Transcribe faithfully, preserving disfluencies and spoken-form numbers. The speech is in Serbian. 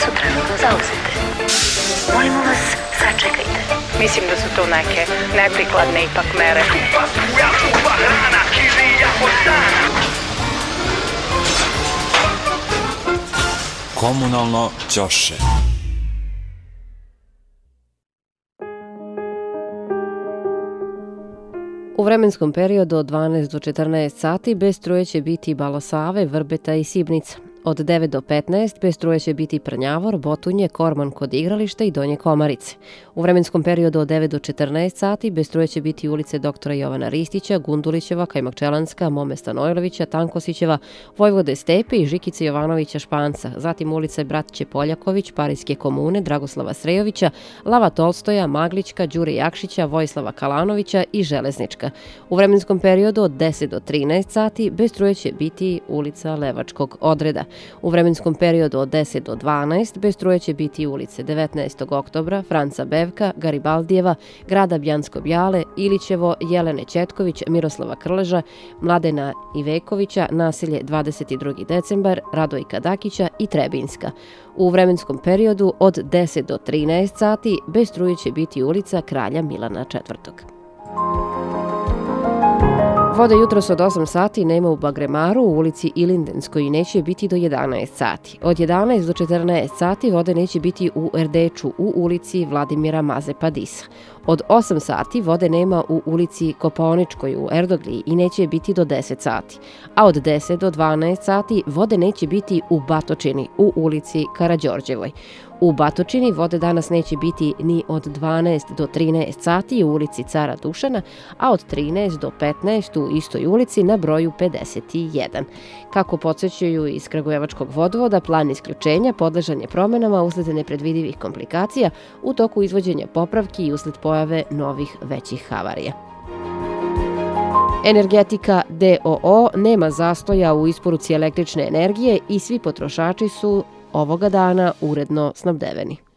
su trenutno zauzete. Molimo vas, sačekajte. Mislim da su to neke neprikladne ipak mere. Komunalno ćoše. U vremenskom periodu od dvanaest do četrnaest sati bez struje će biti Balosave, Vrbeta i Sibnica. Od devet do petnaest bez struje će biti Prnjavor, Botunje, Korman kod igrališta i Donje Komarice. U vremenskom periodu od devet do četrnaest sati bez struje će biti ulice doktora Jovana Ristića, Gundulićeva, Kajmakčelanska, Mome Stanojlovića, Tankosićeva, Vojvode Stepe i Žikice Jovanovića Španca, zatim ulice Bratće Poljaković, Parijske komune, Dragoslava Srejovića, Lava Tolstoja, Maglićka, Đure Jakšića, Vojislava Kalanovića i Železnička. U vremenskom periodu od deset do trinaest sati bez struje će biti ulica Levačkog odreda. U vremenskom periodu od deset do dvanaest bez struje će biti ulice devetnaestog oktobra, Franca Bevka, Garibaldijeva, Grada Bjansko-Bjale, Ilićevo, Jelene Ćetković, Miroslava Krleža, Mladena Ivekovića, naselje dvadeset drugi decembar, Radojka Dakića i Trebinska. U vremenskom periodu od deset do trinaest sati bez struje će biti ulica Kralja Milana četvrtog. Vode jutros od osam sati nema u Bagremaru, u ulici Ilindenskoj i neće biti do jedanaest sati. Od jedanaest do četrnaest sati vode neće biti u Erdeču, u ulici Vladimira Mazepa Disa. Od osam sati vode nema u ulici Kopaoničkoj u Erdogliji i neće biti do deset sati. A od deset do dvanaest sati vode neće biti u Batočini, u ulici Karađorđevoj. U Batočini vode danas neće biti ni od dvanaest do trinaest sati u ulici Cara Dušana, a od trinaest do petnaest u istoj ulici na broju pedeset jedan. Kako podsjećaju iz Kragujevačkog vodovoda, plan isključenja podležan je promenama usled nepredvidivih komplikacija u toku izvođenja popravki i usled pojave novih većih havarija. Energetika D O O nema zastoja u isporuci električne energije i svi potrošači su ovoga dana uredno snabdeveni.